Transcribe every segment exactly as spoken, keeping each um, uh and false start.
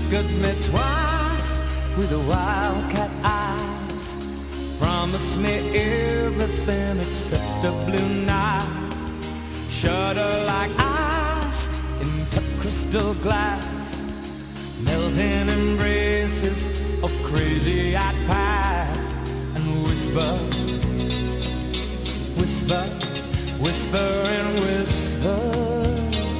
Look at me twice with the wildcat eyes. Promise me everything except a blue night. Shudder like ice into crystal glass. Melting embraces of crazy-eyed past. And whisper, whisper, whisper and whispers,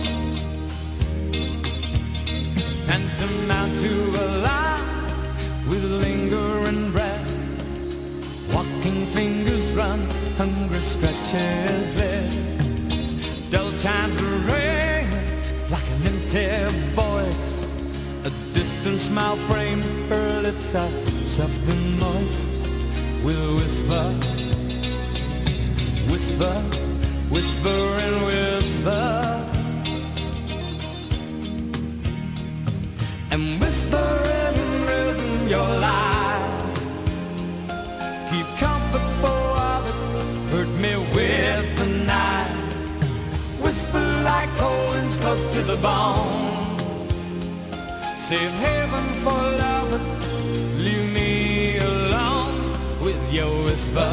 tantamount to a lie with lingering breath. Walking fingers run, hungry scratches live. Dull chimes ring like an empty voice. A distant smile framed her lips are soft and moist. With a whisper, whisper, whisper and whispers, and whisper in rhythm your lies. Keep comfort for others, hurt me with the night. Whisper like cold winds close to the bone. Save heaven for lovers, leave me alone with your whisper,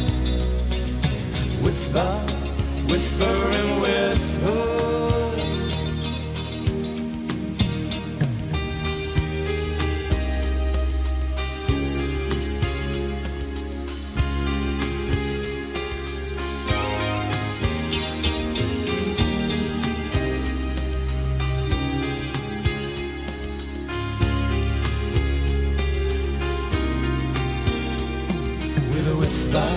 whisper, whisper and whispers. Whisper,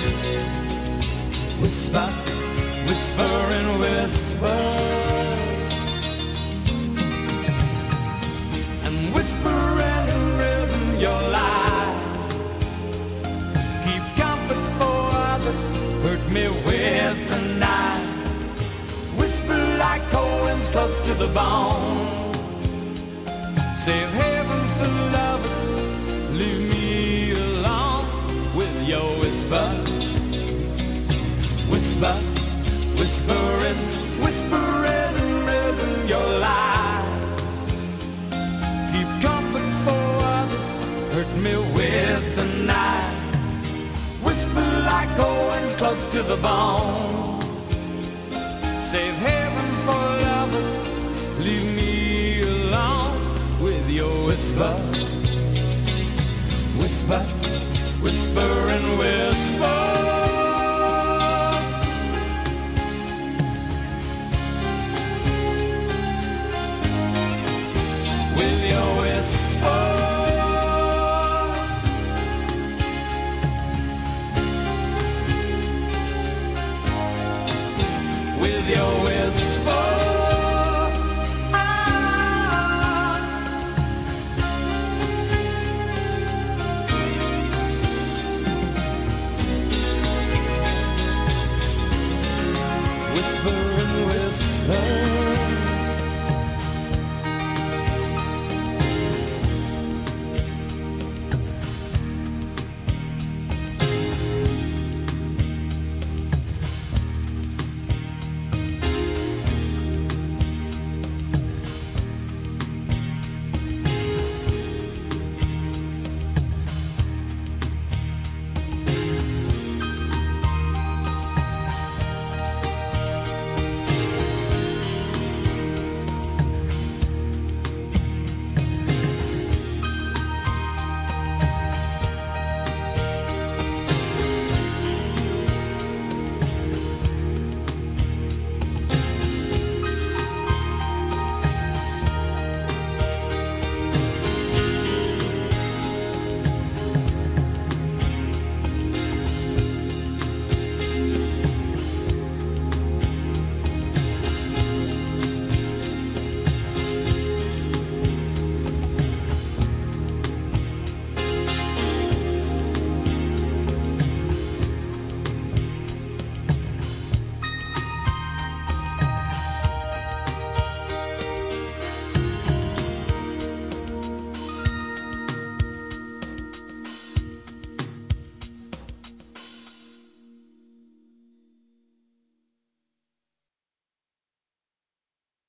whisper, whisper and whispers, and whisper in rhythm your lies. Keep comfort for others, hurt me with the night. Whisper like cold winds close to the bone. Save heaven for lovers, leave me alone with your whisper, whisper, whispering, whispering rhythm your lies. Keep comfort for others, hurt me with the night. Whisper like cold winds close to the bone. Save heaven for lovers, leave me alone with your whisper, whisper, whisper and whispers, with your whisper, with your whisper. Whisper and whisper.